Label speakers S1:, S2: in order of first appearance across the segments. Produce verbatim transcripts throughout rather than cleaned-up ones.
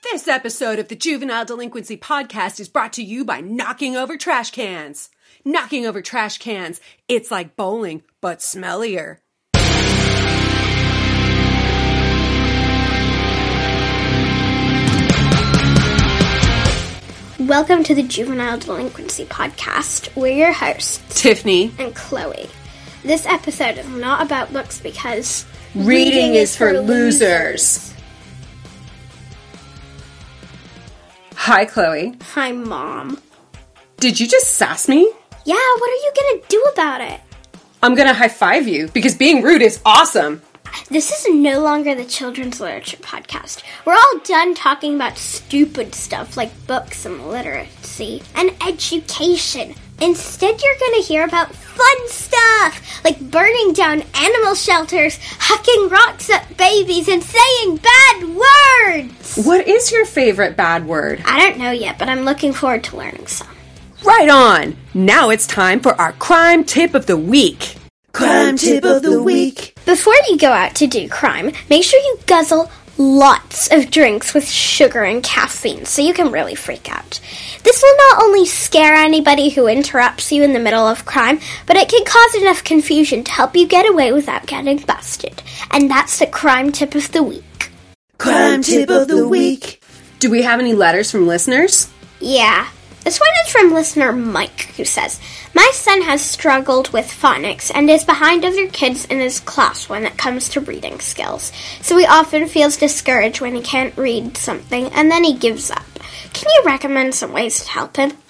S1: This episode of the Juvenile Delinquency Podcast is brought to you by Knocking Over Trash Cans. Knocking over trash cans, it's like bowling, but smellier.
S2: Welcome to the Juvenile Delinquency Podcast. We're your hosts,
S1: Tiffany
S2: and Chloe. This episode is not about books because
S1: reading, reading is, is for, for losers. losers. Hi, Chloe.
S2: Hi, Mom.
S1: Did you just sass me?
S2: Yeah, what are you gonna do about it?
S1: I'm gonna high-five you, because being rude is awesome.
S2: This is no longer the Children's Literature Podcast. We're all done talking about stupid stuff like books and literacy and education. Instead, you're going to hear about fun stuff, like burning down animal shelters, hucking rocks at babies, and saying bad words!
S1: What is your favorite bad word?
S2: I don't know yet, but I'm looking forward to learning some.
S1: Right on! Now it's time for our crime tip of the week. Crime tip of the week.
S2: Before you go out to do crime, make sure you guzzle lots of drinks with sugar and caffeine so you can really freak out. This will not only scare anybody who interrupts you in the middle of crime, but it can cause enough confusion to help you get away without getting busted. And that's the crime tip of the week.
S1: Crime tip of the week. Do we have any letters from listeners?
S2: Yeah. This one is from listener Mike, who says, "My son has struggled with phonics and is behind other kids in his class when it comes to reading skills. So he often feels discouraged when he can't read something, and then he gives up. Can you recommend some ways to help him?"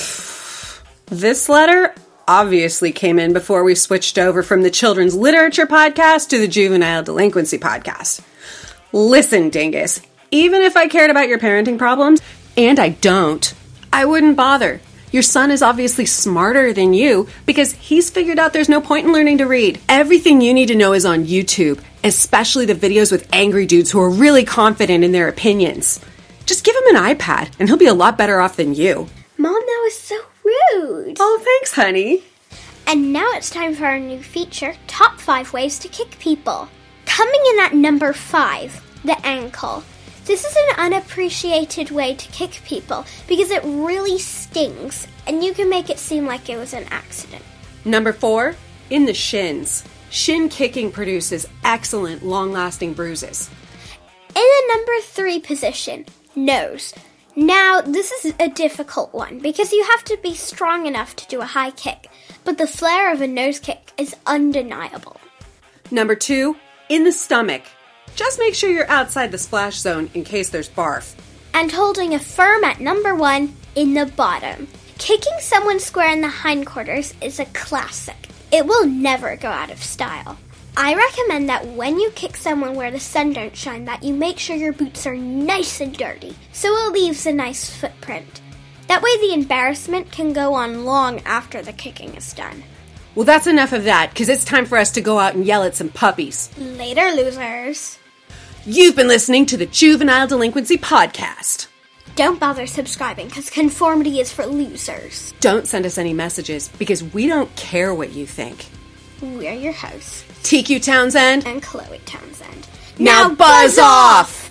S1: This letter obviously came in before we switched over from the Children's Literature Podcast to the Juvenile Delinquency Podcast. Listen, dingus, even if I cared about your parenting problems, and I don't, I wouldn't bother. Your son is obviously smarter than you because he's figured out there's no point in learning to read. Everything you need to know is on YouTube, especially the videos with angry dudes who are really confident in their opinions. Just give him an iPad and he'll be a lot better off than you.
S2: Mom, that was so rude.
S1: Oh, thanks, honey.
S2: And now it's time for our new feature, Top five Ways to Kick People. Coming in at number five, the ankle. This is an unappreciated way to kick people because it really stings, and you can make it seem like it was an accident.
S1: Number four, in the shins. Shin kicking produces excellent, long-lasting bruises.
S2: In the number three position, nose. Now, this is a difficult one because you have to be strong enough to do a high kick, but the flair of a nose kick is undeniable.
S1: Number two, in the stomach. Just make sure you're outside the splash zone in case there's barf.
S2: And holding a firm at number one, in the bottom. Kicking someone square in the hindquarters is a classic. It will never go out of style. I recommend that when you kick someone where the sun don't shine, that you make sure your boots are nice and dirty, so it leaves a nice footprint. That way the embarrassment can go on long after the kicking is done.
S1: Well, that's enough of that, because it's time for us to go out and yell at some puppies.
S2: Later, losers.
S1: You've been listening to the Juvenile Delinquency Podcast.
S2: Don't bother subscribing, because conformity is for losers.
S1: Don't send us any messages, because we don't care what you think.
S2: We're your hosts.
S1: T Q Townsend.
S2: And Chloe Townsend.
S1: Now, now buzz off!